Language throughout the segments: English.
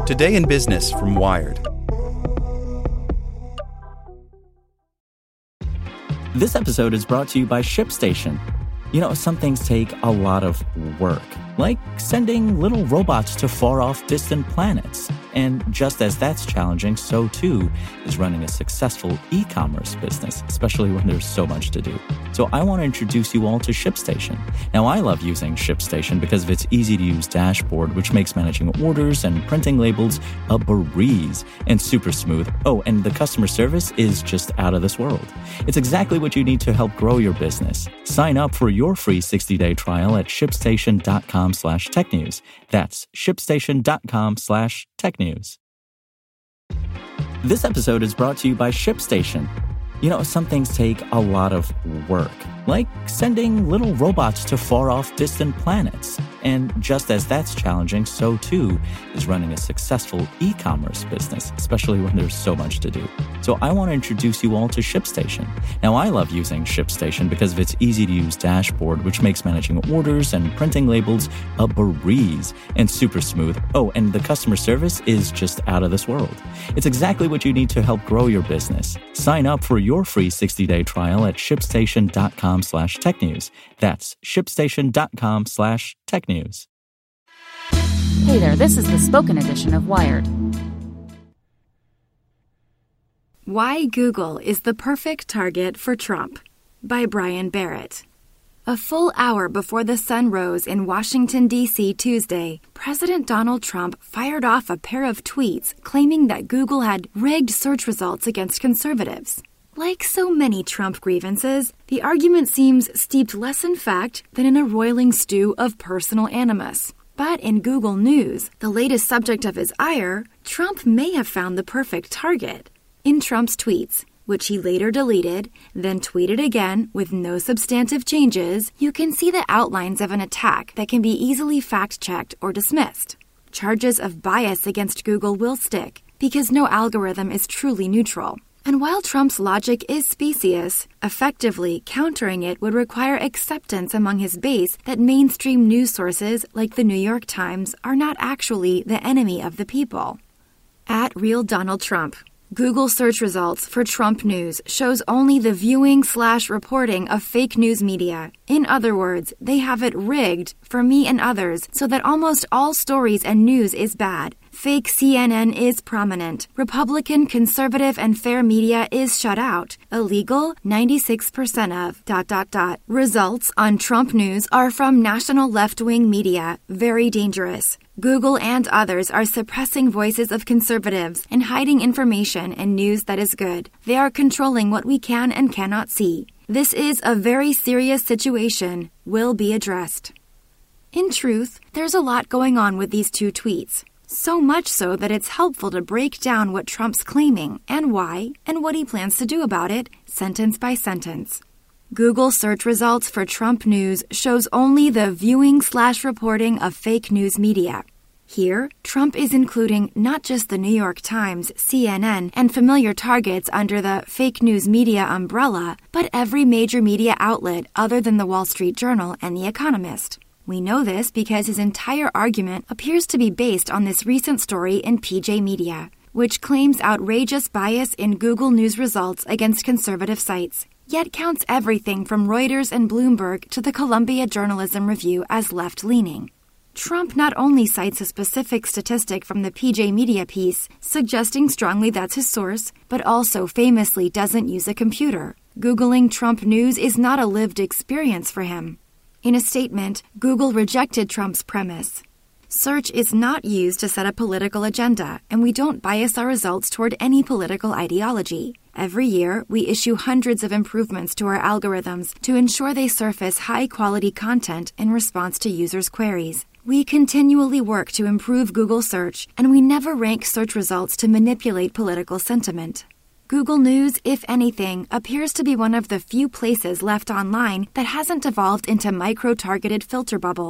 Today in Business from Wired. This episode is brought to you by ShipStation. You know, some things take a lot of work, like sending little robots to far-off distant planets. And just as that's challenging, so too is running a successful e-commerce business, especially when there's so much to do. So I want to introduce you all to ShipStation. Now, I love using ShipStation because of its easy-to-use dashboard, which makes managing orders and printing labels a breeze and super smooth. Oh, and the customer service is just out of this world. It's exactly what you need to help grow your business. Sign up for your free 60-day trial at shipstation.com/technews. That's shipstation.com/technews. This episode is brought to you by ShipStation. You know, some things take a lot of work, like sending little robots to far-off distant planets. And just as that's challenging, so too is running a successful e-commerce business, especially when there's so much to do. So I want to introduce you all to ShipStation. Now, I love using ShipStation because of its easy-to-use dashboard, which makes managing orders and printing labels a breeze and super smooth. Oh, and the customer service is just out of this world. It's exactly what you need to help grow your business. Sign up for your free 60-day trial at shipstation.com/technews. That's shipstation.com/technews. Hey there, this is the spoken edition of Wired. Why Google is the perfect target for Trump by Brian Barrett. A full hour before the sun rose in Washington, D.C. Tuesday, President Donald Trump fired off a pair of tweets claiming that Google had rigged search results against conservatives. Like so many Trump grievances, the argument seems steeped less in fact than in a roiling stew of personal animus. But in Google News, the latest subject of his ire, Trump may have found the perfect target. In Trump's tweets, which he later deleted, then tweeted again with no substantive changes, you can see the outlines of an attack that can be easily fact-checked or dismissed. Charges of bias against Google will stick, because no algorithm is truly neutral. And while Trump's logic is specious, effectively countering it would require acceptance among his base that mainstream news sources like the New York Times are not actually the enemy of the people. At Real Donald Trump, Google search results for Trump news shows only the viewing/reporting of fake news media. In other words, they have it rigged for me and others so that almost all stories and news is bad. Fake CNN is prominent. Republican, conservative, and fair media is shut out. Illegal, 96% of... Results on Trump news are from national left-wing media. Very dangerous. Google and others are suppressing voices of conservatives and hiding information and news that is good. They are controlling what we can and cannot see. This is a very serious situation. Will be addressed. In truth, there's a lot going on with these two tweets. So much so that it's helpful to break down what Trump's claiming and why, and what he plans to do about it, sentence by sentence. Google search results for Trump news shows only the viewing/reporting of fake news media. Here, Trump is including not just the New York Times, CNN, and familiar targets under the fake news media umbrella, but every major media outlet other than the Wall Street Journal and The Economist. We know this because his entire argument appears to be based on this recent story in PJ Media, which claims outrageous bias in Google News results against conservative sites, yet counts everything from Reuters and Bloomberg to the Columbia Journalism Review as left-leaning. Trump not only cites a specific statistic from the PJ Media piece, suggesting strongly that's his source, but also famously doesn't use a computer. Googling Trump news is not a lived experience for him. In a statement, Google rejected Trump's premise. Search is not used to set a political agenda, and we don't bias our results toward any political ideology. Every year, we issue hundreds of improvements to our algorithms to ensure they surface high-quality content in response to users' queries. We continually work to improve Google search, and we never rank search results to manipulate political sentiment. Google News, if anything, appears to be one of the few places left online that hasn't evolved into micro-targeted filter bubbles.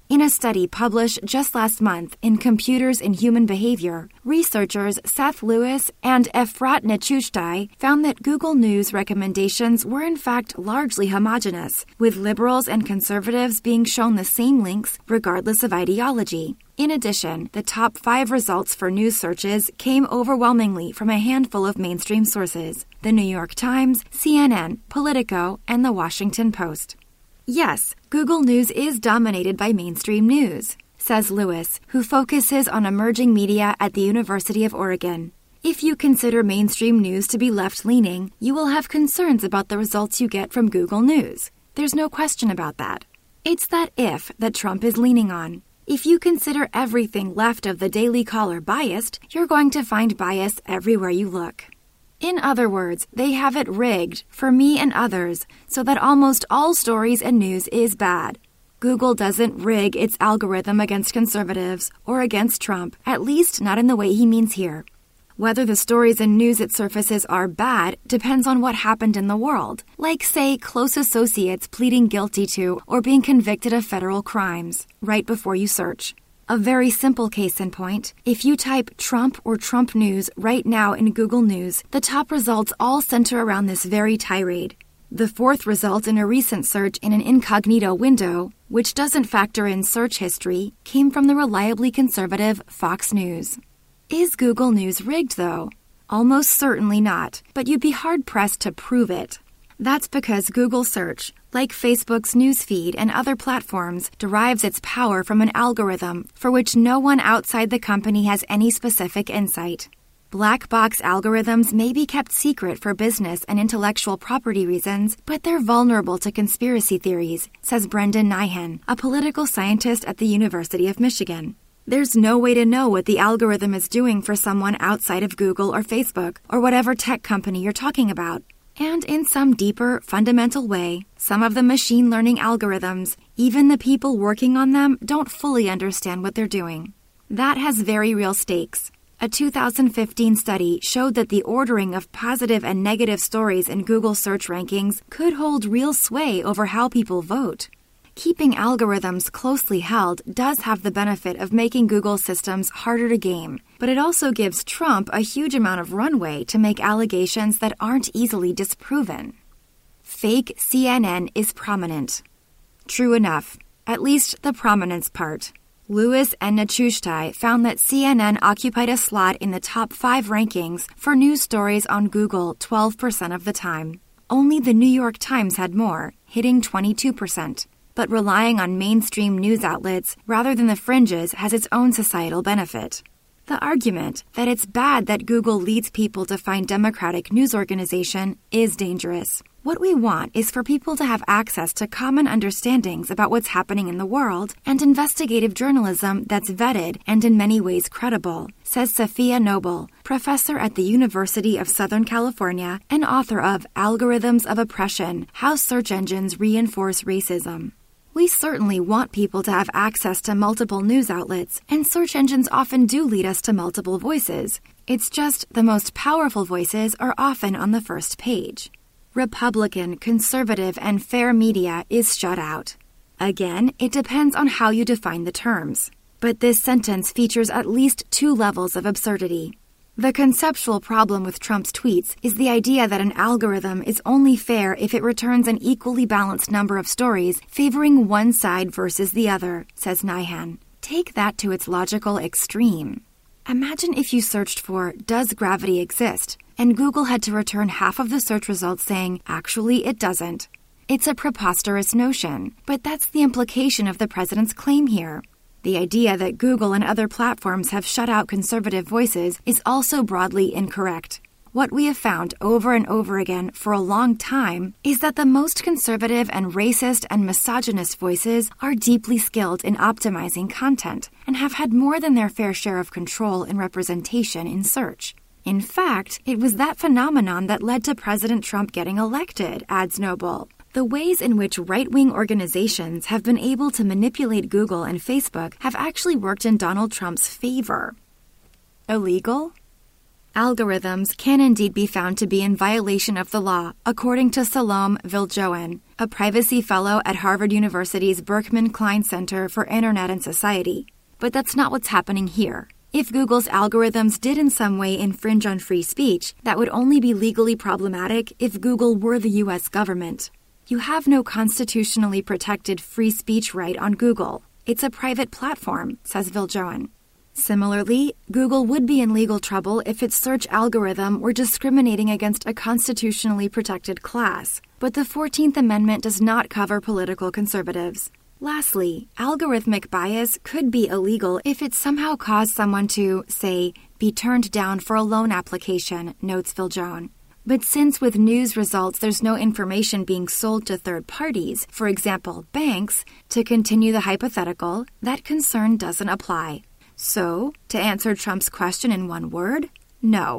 In a study published just last month in Computers in Human Behavior, researchers Seth Lewis and Efrat Nechushtai found that Google News recommendations were in fact largely homogeneous, with liberals and conservatives being shown the same links regardless of ideology. In addition, the top 5 results for news searches came overwhelmingly from a handful of mainstream sources: The New York Times, CNN, Politico, and The Washington Post. Yes, Google News is dominated by mainstream news, says Lewis, who focuses on emerging media at the University of Oregon. If you consider mainstream news to be left-leaning, you will have concerns about the results you get from Google News. There's no question about that. It's that if that Trump is leaning on. If you consider everything left of the Daily Caller biased, you're going to find bias everywhere you look. In other words, they have it rigged for me and others so that almost all stories and news is bad. Google doesn't rig its algorithm against conservatives or against Trump, at least not in the way he means here. Whether the stories and news it surfaces are bad depends on what happened in the world, like, say, close associates pleading guilty to or being convicted of federal crimes, right before you search. A very simple case in point, if you type Trump or Trump News right now in Google News, the top results all center around this very tirade. The 4th result in a recent search in an incognito window, which doesn't factor in search history, came from the reliably conservative Fox News. Is Google News rigged, though? Almost certainly not, but you'd be hard-pressed to prove it. That's because Google Search, like Facebook's newsfeed and other platforms, derives its power from an algorithm for which no one outside the company has any specific insight. Black box algorithms may be kept secret for business and intellectual property reasons, but they're vulnerable to conspiracy theories, says Brendan Nyhan, a political scientist at the University of Michigan. There's no way to know what the algorithm is doing for someone outside of Google or Facebook or whatever tech company you're talking about. And in some deeper, fundamental way, some of the machine learning algorithms, even the people working on them, don't fully understand what they're doing. That has very real stakes. A 2015 study showed that the ordering of positive and negative stories in Google search rankings could hold real sway over how people vote. Keeping algorithms closely held does have the benefit of making Google systems harder to game, but it also gives Trump a huge amount of runway to make allegations that aren't easily disproven. Fake CNN is prominent. True enough, at least the prominence part. Lewis and Nechushtai found that CNN occupied a slot in the top 5 rankings for news stories on Google 12% of the time. Only the New York Times had more, hitting 22%. But relying on mainstream news outlets rather than the fringes has its own societal benefit. The argument that it's bad that Google leads people to find Democratic news organization is dangerous. What we want is for people to have access to common understandings about what's happening in the world and investigative journalism that's vetted and in many ways credible, says Safiya Noble, professor at the University of Southern California and author of Algorithms of Oppression: How Search Engines Reinforce Racism. We certainly want people to have access to multiple news outlets, and search engines often do lead us to multiple voices. It's just the most powerful voices are often on the first page. Republican, conservative, and fair media is shut out. Again, it depends on how you define the terms. But this sentence features at least 2 levels of absurdity. The conceptual problem with Trump's tweets is the idea that an algorithm is only fair if it returns an equally balanced number of stories favoring one side versus the other, says Nyhan. Take that to its logical extreme. Imagine if you searched for, "Does gravity exist?" and Google had to return half of the search results saying, "Actually, it doesn't." It's a preposterous notion, but that's the implication of the president's claim here. The idea that Google and other platforms have shut out conservative voices is also broadly incorrect. What we have found over and over again for a long time is that the most conservative and racist and misogynist voices are deeply skilled in optimizing content and have had more than their fair share of control and representation in search. In fact, it was that phenomenon that led to President Trump getting elected, adds Noble. The ways in which right-wing organizations have been able to manipulate Google and Facebook have actually worked in Donald Trump's favor. Illegal? Algorithms can indeed be found to be in violation of the law, according to Salom Viljoen, a privacy fellow at Harvard University's Berkman Klein Center for Internet and Society. But that's not what's happening here. If Google's algorithms did in some way infringe on free speech, that would only be legally problematic if Google were the U.S. government. You have no constitutionally protected free speech right on Google. It's a private platform, says Viljoen. Similarly, Google would be in legal trouble if its search algorithm were discriminating against a constitutionally protected class. But the 14th Amendment does not cover political conservatives. Lastly, algorithmic bias could be illegal if it somehow caused someone to, say, be turned down for a loan application, notes Viljoen. But since with news results there's no information being sold to third parties, for example, banks, to continue the hypothetical, that concern doesn't apply. So, to answer Trump's question in one word, no.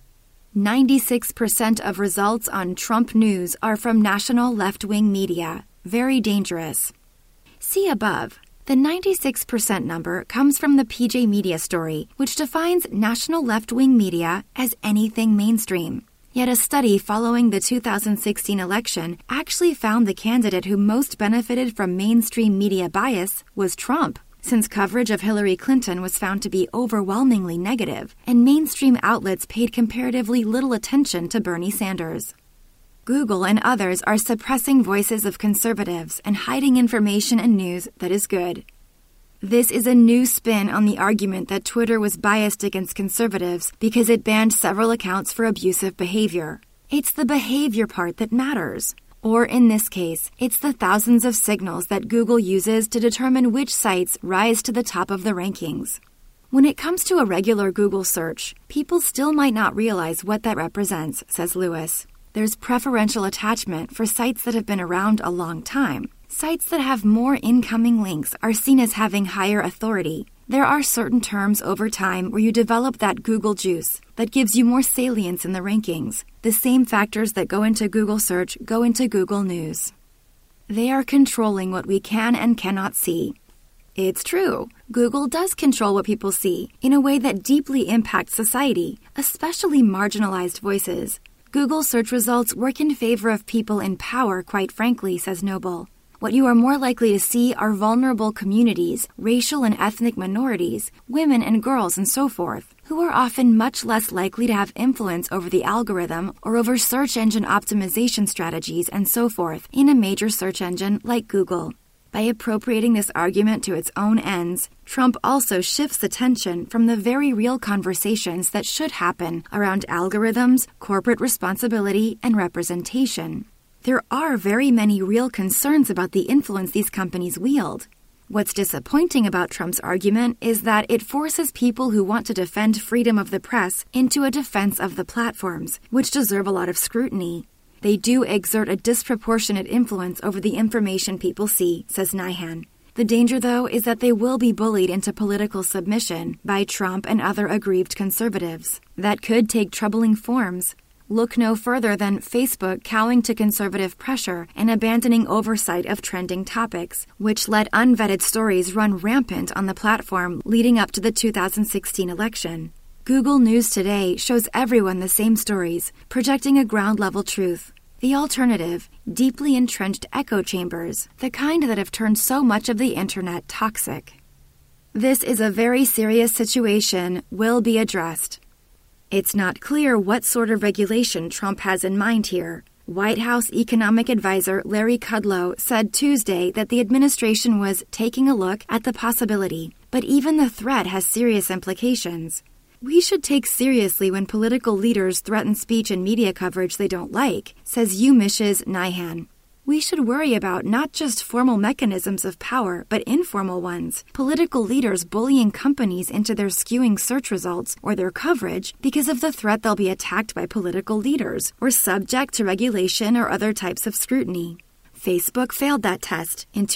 96% of results on Trump news are from national left-wing media. Very dangerous. See above. The 96% number comes from the PJ Media story, which defines national left-wing media as anything mainstream. Yet a study following the 2016 election actually found the candidate who most benefited from mainstream media bias was Trump, since coverage of Hillary Clinton was found to be overwhelmingly negative, and mainstream outlets paid comparatively little attention to Bernie Sanders. Google and others are suppressing voices of conservatives and hiding information and news that is good. This is a new spin on the argument that Twitter was biased against conservatives because it banned several accounts for abusive behavior. It's the behavior part that matters. Or in this case, it's the thousands of signals that Google uses to determine which sites rise to the top of the rankings. When it comes to a regular Google search, people still might not realize what that represents, says Lewis. There's preferential attachment for sites that have been around a long time. Sites that have more incoming links are seen as having higher authority. There are certain terms over time where you develop that Google juice that gives you more salience in the rankings. The same factors that go into Google search go into Google News. They are controlling what we can and cannot see. It's true. Google does control what people see in a way that deeply impacts society, especially marginalized voices. Google search results work in favor of people in power, quite frankly, says Noble. What you are more likely to see are vulnerable communities, racial and ethnic minorities, women and girls, and so forth, who are often much less likely to have influence over the algorithm or over search engine optimization strategies and so forth in a major search engine like Google. By appropriating this argument to its own ends, Trump also shifts attention from the very real conversations that should happen around algorithms, corporate responsibility, and representation. There are very many real concerns about the influence these companies wield. What's disappointing about Trump's argument is that it forces people who want to defend freedom of the press into a defense of the platforms, which deserve a lot of scrutiny. They do exert a disproportionate influence over the information people see, says Nyhan. The danger, though, is that they will be bullied into political submission by Trump and other aggrieved conservatives. That could take troubling forms. Look no further than Facebook cowing to conservative pressure and abandoning oversight of trending topics, which let unvetted stories run rampant on the platform leading up to the 2016 election. Google News Today shows everyone the same stories, projecting a ground-level truth. The alternative, deeply entrenched echo chambers, the kind that have turned so much of the internet toxic. This is a very serious situation, will be addressed. It's not clear what sort of regulation Trump has in mind here. White House economic advisor Larry Kudlow said Tuesday that the administration was taking a look at the possibility, but even the threat has serious implications. We should take seriously when political leaders threaten speech and media coverage they don't like, says UMish's Nyhan. We should worry about not just formal mechanisms of power, but informal ones. Political leaders bullying companies into their skewing search results or their coverage because of the threat they'll be attacked by political leaders or subject to regulation or other types of scrutiny. Facebook failed that test in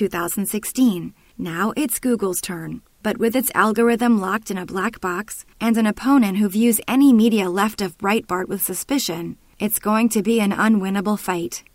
2016. Now it's Google's turn. But with its algorithm locked in a black box and an opponent who views any media left of Breitbart with suspicion, it's going to be an unwinnable fight.